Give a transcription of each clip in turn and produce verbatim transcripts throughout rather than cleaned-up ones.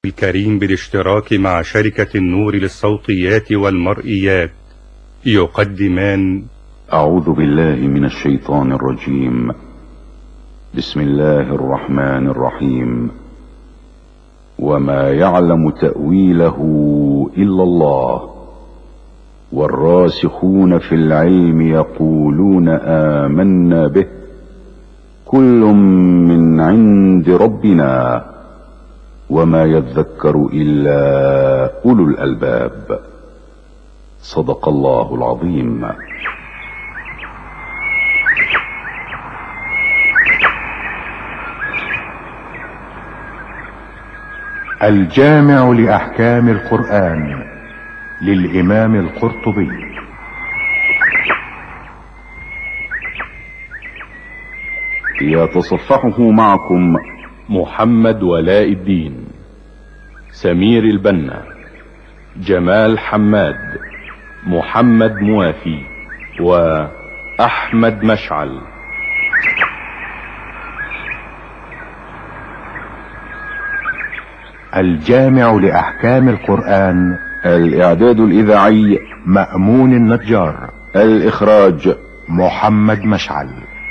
الكريم بالاشتراك مع شركة النور للصوتيات والمرئيات يقدمان أعوذ بالله من الشيطان الرجيم. بسم الله الرحمن الرحيم. وما يعلم تأويله إلا الله والراسخون في العلم يقولون آمنا به كل من عند ربنا وما يذكر إلا أولو الألباب. صدق الله العظيم. الجامع لأحكام القرآن للإمام القرطبي. يتصفحه معكم محمد ولاء الدين، سمير البنا، جمال حماد، محمد موافي، وأحمد مشعل. الجامع لأحكام القرآن. الإعداد الإذاعي مأمون النجار. الإخراج محمد مشعل.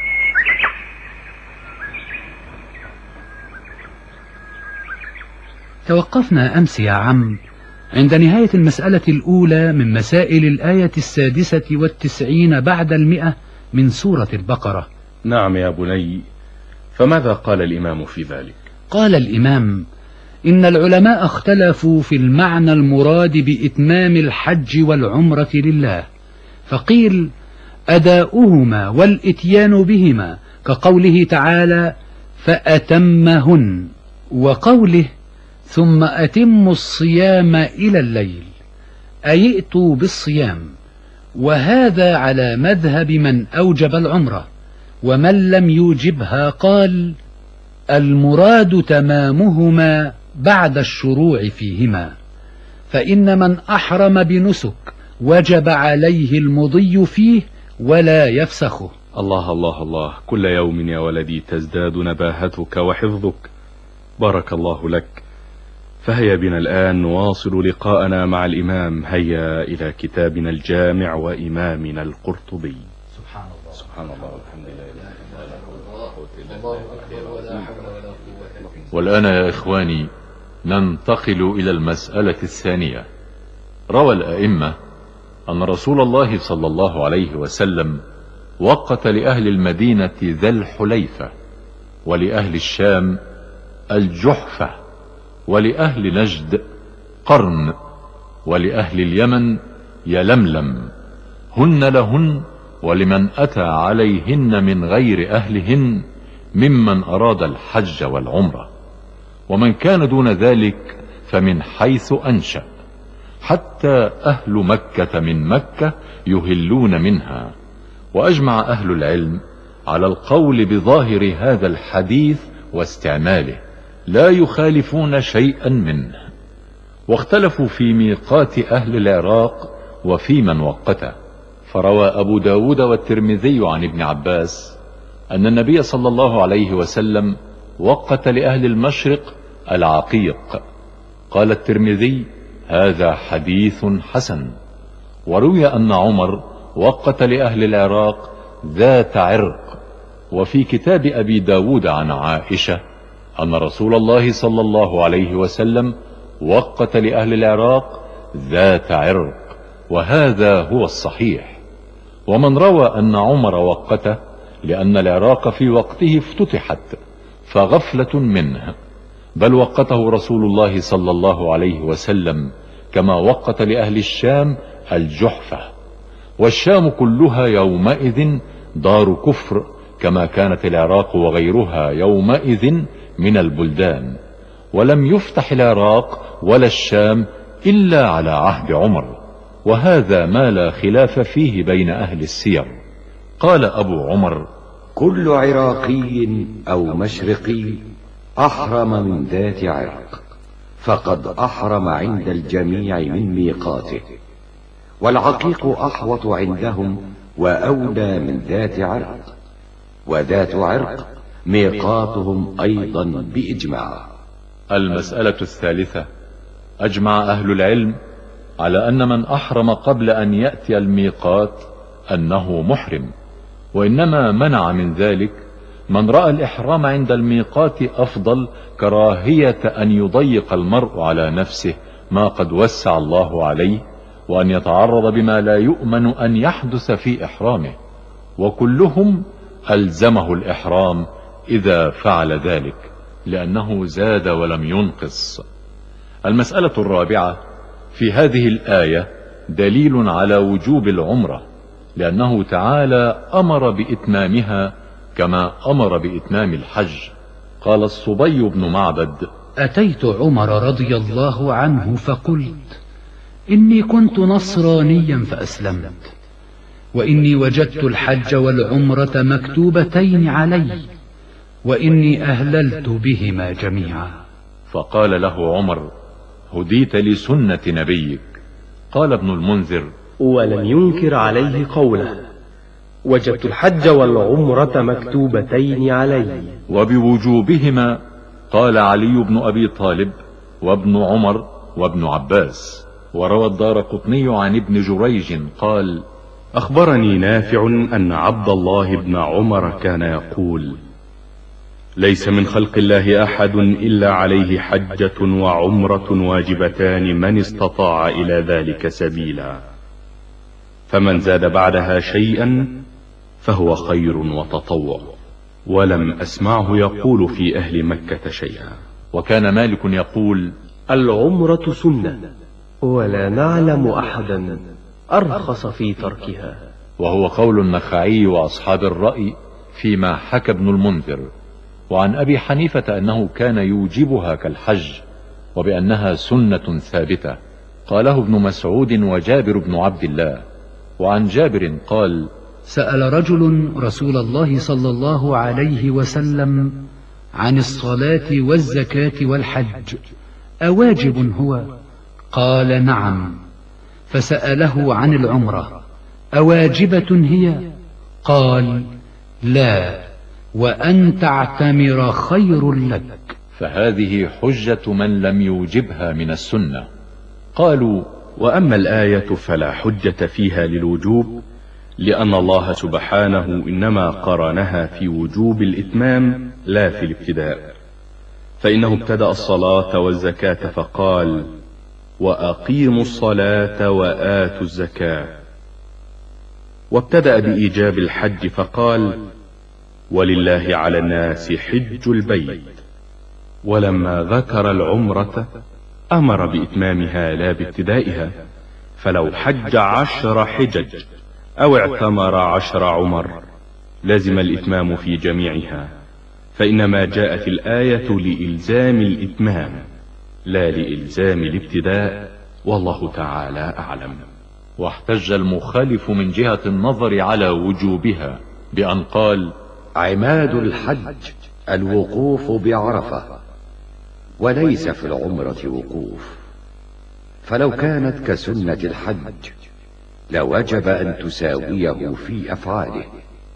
توقفنا أمس يا عم عند نهاية المسألة الأولى من مسائل الآية السادسة والتسعين بعد المئة من سورة البقرة. نعم يا بني، فماذا قال الإمام في ذلك؟ قال الإمام: إن العلماء اختلفوا في المعنى المراد بإتمام الحج والعمرة لله، فقيل أداؤهما والإتيان بهما كقوله تعالى فأتمهن، وقوله ثم أتموا الصيام إلى الليل أي ائتوا بالصيام، وهذا على مذهب من أوجب العمرة، ومن لم يوجبها قال المراد تمامهما بعد الشروع فيهما، فإن من أحرم بنسك وجب عليه المضي فيه ولا يفسخه. الله الله الله، كل يوم يا ولدي تزداد نباهتك وحفظك، بارك الله لك. فهيا بنا الآن نواصل لقاءنا مع الإمام. هيا إلى كتابنا الجامع وإمامنا القرطبي. سبحان الله سبحان الله والحمد لله. والآن يا إخواني ننتقل إلى المسألة الثانية. روى الأئمة أن رسول الله صلى الله عليه وسلم وقت لأهل المدينة ذا الحليفة، ولأهل الشام الجحفة، ولأهل نجد قرن، ولأهل اليمن يلملم، هن لهن ولمن أتى عليهن من غير أهلهن ممن أراد الحج والعمرة، ومن كان دون ذلك فمن حيث أنشأ، حتى أهل مكة من مكة يهلون منها. وأجمع أهل العلم على القول بظاهر هذا الحديث واستعماله، لا يخالفون شيئا منه. واختلفوا في ميقات أهل العراق وفي من وقته، فروى أبو داود والترمذي عن ابن عباس أن النبي صلى الله عليه وسلم وقت لأهل المشرق العقيق. قال الترمذي هذا حديث حسن. وروي أن عمر وقت لأهل العراق ذات عرق. وفي كتاب أبي داود عن عائشة أن رسول الله صلى الله عليه وسلم وقت لأهل العراق ذات عرق، وهذا هو الصحيح. ومن روى أن عمر وقته لأن العراق في وقته افتتحت فغفلة منه، بل وقته رسول الله صلى الله عليه وسلم كما وقت لأهل الشام الجحفة. والشام كلها يومئذ دار كفر، كما كانت العراق وغيرها يومئذ من البلدان، ولم يفتح العراق ولا الشام إلا على عهد عمر، وهذا ما لا خلاف فيه بين أهل السير. قال أبو عمر كل عراقي أو مشرقي أحرم من ذات عرق فقد أحرم عند الجميع من ميقاته، والعقيق أحوط عندهم وأولى من ذات عرق، وذات عرق ميقاتهم أيضا بإجماع. المسألة الثالثة: أجمع أهل العلم على أن من أحرم قبل أن يأتي الميقات أنه محرم، وإنما منع من ذلك من رأى الإحرام عند الميقات أفضل، كراهية أن يضيق المرء على نفسه ما قد وسع الله عليه، وأن يتعرض بما لا يؤمن أن يحدث في إحرامه، وكلهم ألزمه الإحرام إذا فعل ذلك، لأنه زاد ولم ينقص. المسألة الرابعة: في هذه الآية دليل على وجوب العمرة، لأنه تعالى أمر بإتمامها كما أمر بإتمام الحج. قال الصبي بن معبد: أتيت عمر رضي الله عنه فقلت: إني كنت نصرانيا فأسلمت، وإني وجدت الحج والعمرة مكتوبتين علي، وإني أهللت بهما جميعا. فقال له عمر: هديت لسنة نبيك. قال ابن المنذر: ولم ينكر عليه قوله: وجدت الحج والعمرة مكتوبتين علي. وبوجوبهما قال علي بن أبي طالب وابن عمر وابن عباس. وروى الدارقطني عن ابن جريج قال: أخبرني نافع أن عبد الله بن عمر كان يقول: ليس من خلق الله أحد إلا عليه حجة وعمرة واجبتان من استطاع إلى ذلك سبيلا، فمن زاد بعدها شيئا فهو خير وتطوع. ولم أسمعه يقول في أهل مكة شيئا. وكان مالك يقول: العمرة سنة، ولا نعلم أحدا أرخص في تركها. وهو قول النخعي وأصحاب الرأي فيما حكى ابن المنذر. وعن أبي حنيفة أنه كان يوجبها كالحج، وبأنها سنة ثابتة. قاله ابن مسعود وجابر بن عبد الله. وعن جابر قال: سأل رجل رسول الله صلى الله عليه وسلم عن الصلاة والزكاة والحج: أواجب هو؟ قال: نعم. فسأله عن العمرة: أواجبة هي؟ قال: لا، وأن تعتمر خير لك. فهذه حجة من لم يوجبها من السنة. قالوا: وأما الآية فلا حجة فيها للوجوب، لأن الله سبحانه إنما قرنها في وجوب الإتمام لا في الابتداء، فإنه ابتدأ الصلاة والزكاة فقال: وأقيموا الصلاة وآتوا الزكاة، وابتدأ بإيجاب الحج فقال: ولله على الناس حج البيت. ولما ذكر العمرة أمر بإتمامها لا بابتدائها، فلو حج عشر حجج أو اعتمر عشر عمر لزم الإتمام في جميعها، فإنما جاءت الآية لإلزام الإتمام لا لإلزام الابتداء، والله تعالى أعلم. واحتج المخالف من جهة النظر على وجوبها بأن قال: عماد الحج الوقوف بعرفة، وليس في العمرة وقوف، فلو كانت كسنة الحج لوجب أن تساويه في أفعاله،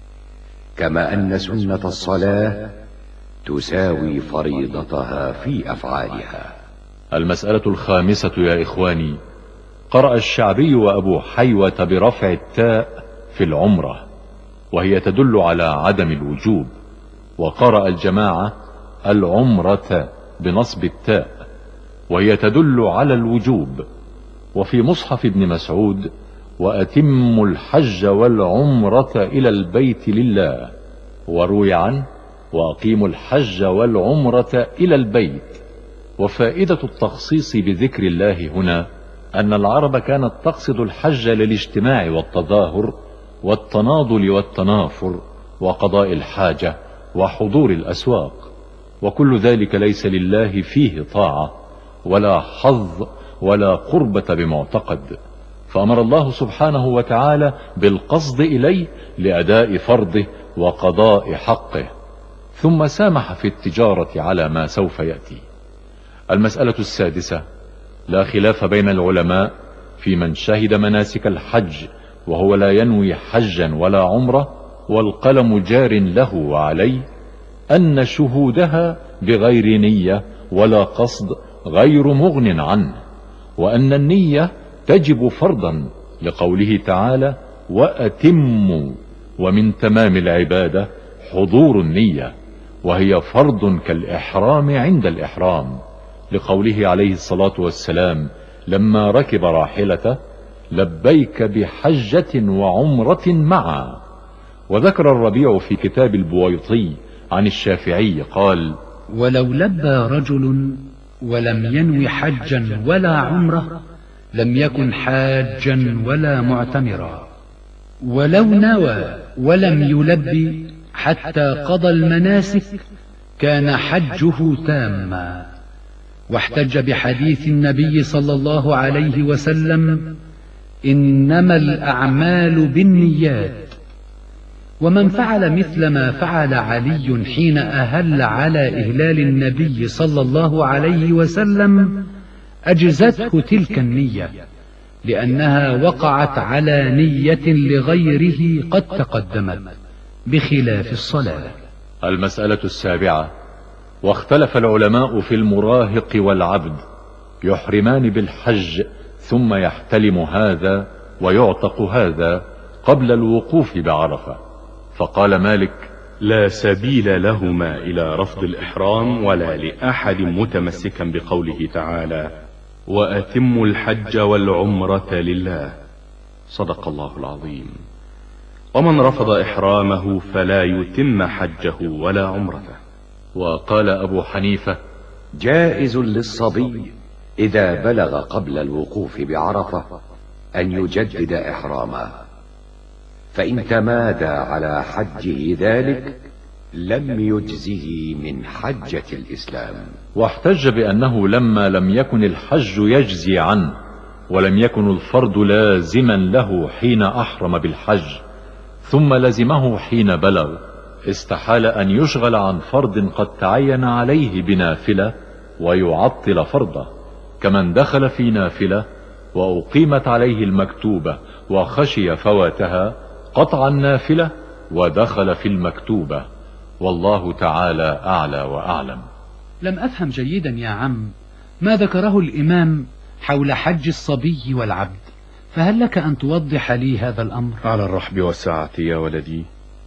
كما أن سنة الصلاة تساوي فريضتها في أفعالها. المسألة الخامسة يا إخواني: قرأ الشعبي وأبو حيوة برفع التاء في العمرة، وهي تدل على عدم الوجوب، وقرأ الجماعة العمرة بنصب التاء، وهي تدل على الوجوب. وفي مصحف ابن مسعود: وأتموا الحج والعمرة إلى البيت لله. وروي عنه: وأقيموا الحج والعمرة إلى البيت. وفائدة التخصيص بذكر الله هنا أن العرب كانت تقصد الحج للاجتماع والتظاهر والتناضل والتنافر وقضاء الحاجة وحضور الأسواق، وكل ذلك ليس لله فيه طاعة ولا حظ ولا قربة بمعتقد، فأمر الله سبحانه وتعالى بالقصد إليه لأداء فرضه وقضاء حقه، ثم سامح في التجارة على ما سوف يأتي. المسألة السادسة: لا خلاف بين العلماء في من شهد مناسك الحج وهو لا ينوي حجا ولا عمرة والقلم جار له وعليه، أن شهودها بغير نية ولا قصد غير مغن عنه، وأن النية تجب فرضا لقوله تعالى وأتموا، ومن تمام العبادة حضور النية، وهي فرض كالإحرام عند الإحرام، لقوله عليه الصلاة والسلام لما ركب راحلته لبيك بحجة وعمرة معا. وذكر الربيع في كتاب البويطي عن الشافعي قال ولو لبى رجل ولم ينوي حجا ولا عمرة لم يكن حاجا ولا معتمرا، ولو نوى ولم يلبي حتى قضى المناسك كان حجه تاما. واحتج بحديث النبي صلى الله عليه وسلم إنما الأعمال بالنيات. ومن فعل مثل ما فعل علي حين أهل على إهلال النبي صلى الله عليه وسلم أجزته تلك النية، لأنها وقعت على نية لغيره قد تقدمت، بخلاف الصلاة. المسألة السابعة: واختلف العلماء في المراهق والعبد، يحرمان بالحج ثم يحتلم هذا ويعتق هذا قبل الوقوف بعرفة. فقال مالك: لا سبيل لهما إلى رفض الإحرام ولا لأحد متمسكا بقوله تعالى وأتموا الحج والعمرة لله. صدق الله العظيم. ومن رفض إحرامه فلا يتم حجه ولا عمرته. وقال أبو حنيفة: جائز للصبي إذا بلغ قبل الوقوف بعرفة أن يجدد إحرامه، فإن تمادى على حجه ذلك لم يجزه من حجة الإسلام. واحتج بأنه لما لم يكن الحج يجزي عنه ولم يكن الفرض لازما له حين أحرم بالحج ثم لزمه حين بلغ، استحال أن يشغل عن فرض قد تعين عليه بنافلة ويعطل فرضه، كمن دخل في نافلة وأقيمت عليه المكتوبة وخشي فواتها قطع النافلة ودخل في المكتوبة. والله تعالى أعلى وأعلم. لم أفهم جيدا يا عم ما ذكره الإمام حول حج الصبي والعبد، فهل لك أن توضح لي هذا الأمر؟ على الرحب والسعة يا ولدي.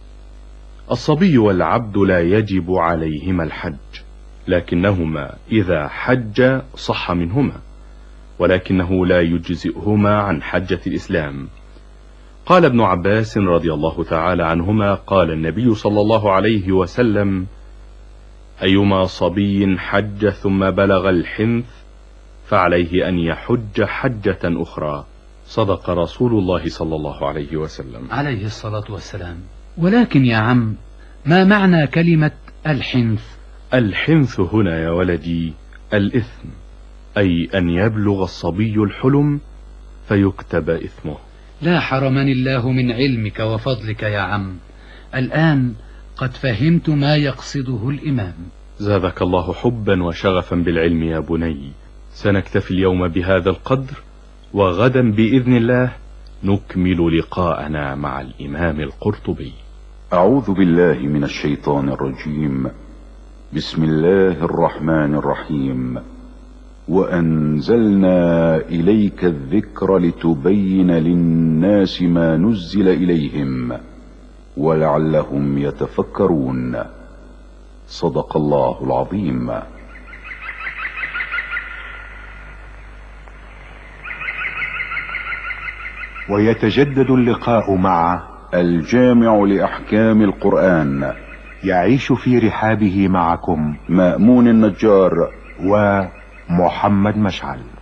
الصبي والعبد لا يجب عليهما الحج، لكنهما إذا حج صح منهما، ولكنه لا يجزئهما عن حجة الإسلام. قال ابن عباس رضي الله تعالى عنهما قال النبي صلى الله عليه وسلم أيما صبي حج ثم بلغ الحنث فعليه أن يحج حجة أخرى. صدق رسول الله صلى الله عليه وسلم عليه الصلاة والسلام. ولكن يا عم ما معنى كلمة الحنث؟ الحنث هنا يا ولدي الإثم، أي أن يبلغ الصبي الحلم فيكتب إثمه. لا حرمني الله من علمك وفضلك يا عم، الآن قد فهمت ما يقصده الإمام. زادك الله حبا وشغفا بالعلم يا بني. سنكتفي اليوم بهذا القدر، وغدا بإذن الله نكمل لقاءنا مع الإمام القرطبي. أعوذ بالله من الشيطان الرجيم. بسم الله الرحمن الرحيم. وأنزلنا إليك الذكر لتبين للناس ما نزل إليهم ولعلهم يتفكرون. صدق الله العظيم. ويتجدد اللقاء مع الجامع لأحكام القرآن. يعيش في رحابه معكم مأمون النجار ومحمد مشعل.